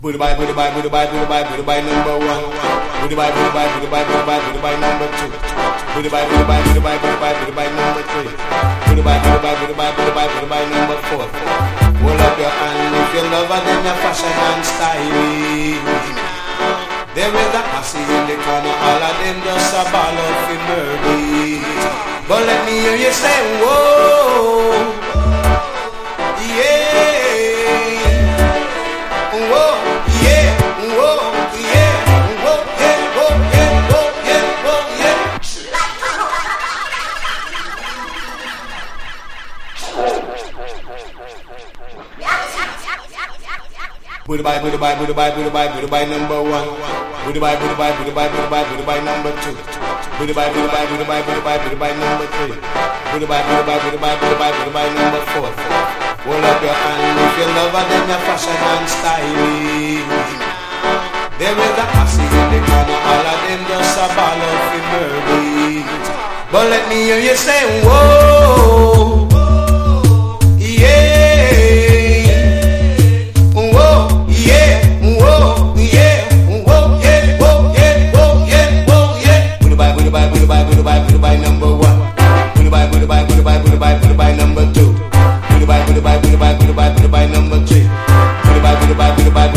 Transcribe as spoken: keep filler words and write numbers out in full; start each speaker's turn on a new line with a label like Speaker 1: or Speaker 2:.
Speaker 1: Booty bye, booty bye, booty bye, booty bye, booty bye number one. Booty bye, booty bye, booty bye, booty bye, booty bye number two. Booty bye, booty bye, booty bye, booty bye, booty bye number three. Booty bye, booty bye, booty bye, booty bye, booty bye number four. Hold up your hand if you love her, then your fashion and style. There is a posse in the corner, all of them just a ball up in murder. But let me hear you say, whoa, yeah. Booty bye, booty bye, booty bye, booty bye, booty bye number one. Booty bye, booty bye, booty bye, booty bye, booty bye number two. Booty bye, booty bye, booty bye, booty bye, booty bye number three. Booty bye, booty bye, booty bye, booty bye, booty bye number four. Hold up your hand if you love her, then your fashion and style. There is a posse in the corner, all of them just a ball of murder. But let me hear you say, whoa.